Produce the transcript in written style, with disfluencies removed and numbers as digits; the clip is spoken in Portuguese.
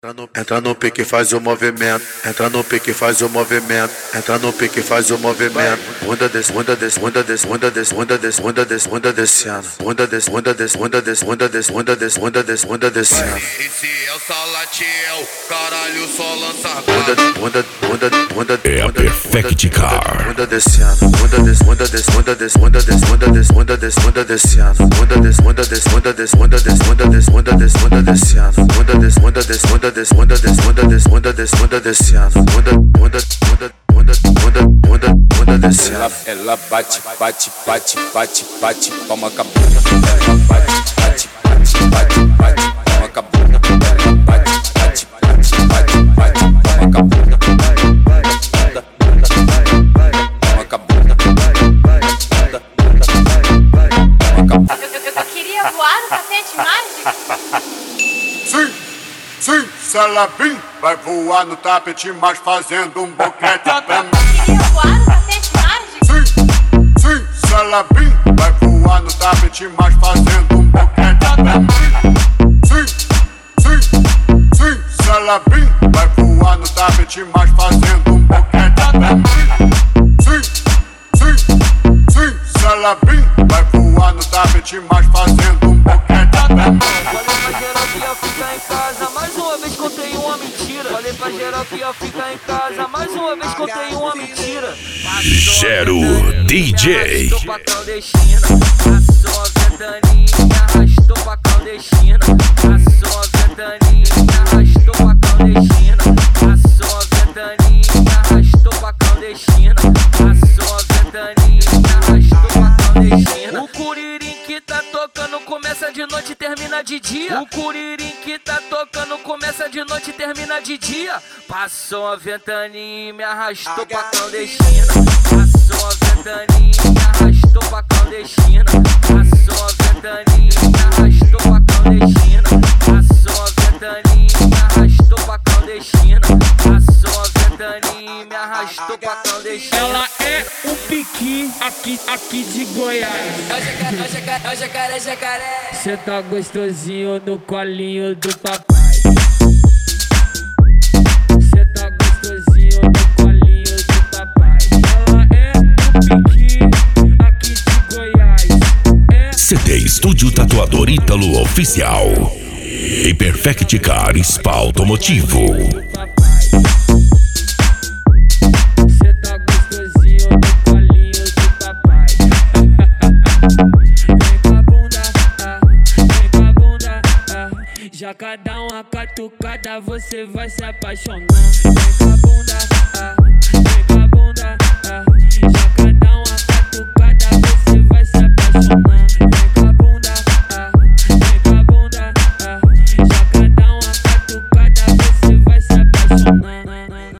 Entra no pique, faz o movimento. Entra no pique, faz o movimento. Entra no pique, faz o movimento. Bunda desce, bunda desce, bunda desce, bunda desce, bunda desce, bunda desce, bunda descendo. Bunda desce, bunda desce, bunda desce, bunda desce, bunda desce, bunda desce, bunda descendo. Esse é o Salatiel, caralho, só lança Bunda é a Perfect Car. Bunda descendo. Bunda desce, bunda desce, bunda desce, bunda desce, bunda desce, bunda desce, bunda descendo. Bunda desce, bunda desce, bunda desce, bunda desce, bunda desce, bunda desce, bunda descendo. Bunda desce, bunda desce, bunda desce, bunda desce, bunda desce, bunda desce, bunda descendo. Bunda descendo. Ela bate, bate, bate, bate, bate, toma com a bunda. Ela bate, bate, bate, bate, bate, toma com a bunda. Ela bate, bate, bate, bate, bate, toma com a bunda. Toma com a bunda. Eu queria voar no tapete mágico. Sim, sim, se ela vir, vai voar no tapete, mas fazendo um boquete pra mim. Eu queria voar no tapete mágico. Sim, sim, se ela vir, vai voar no tapete, mas fazendo um boquete pra mim. Sim, sim, sim, se ela vir, vai voar no tapete, mas fazendo um boquete pra mim. Sim, sim, sim, se ela vir, vai voar no tapete, mas fazendo um boquete pra mim. Falei pra geral que ia ficar em casa, mais uma vez contei uma mentira. Falei pra geral que ia ficar em casa, mais uma vez contei uma mentira. Gero DJ. Arrastou pra clandestina, passou a ventaninha, arrastou pra clandestina, passou a ventaninha, arrastou pra clandestina, passou a ventaninha, arrastou pra clandestina, passou a ventaninha, arrastou pra clandestina. O curirim que tá tocando começa de noite e termina de dia. O curirim que tá tocando começa de noite e termina de dia. Passou a ventaninha e me arrastou pra clandestina. Passou a ventaninha, me arrastou pra clandestina. Passou a ventaninha, me arrastou pra clandestina. Passou a ventaninha, me arrastou pra clandestina. Passou a ventaninha, me arrastou pra clandestina. Ela é o piqui aqui de Goiás. É o jacaré, jacaré. Cê tá gostosinho no colinho do papai. Cê tá gostosinho no colinho do papai. Ela é o piqui aqui de Goiás. CD Estúdio Tatuador Ítalo Oficial e Perfect Car Spa Automotivo. Cê tá gostosinho no colinho do papai. Vem com a bunda, vem com a bunda, já cada uma catucada você vai se apaixonar. Vem com a bunda,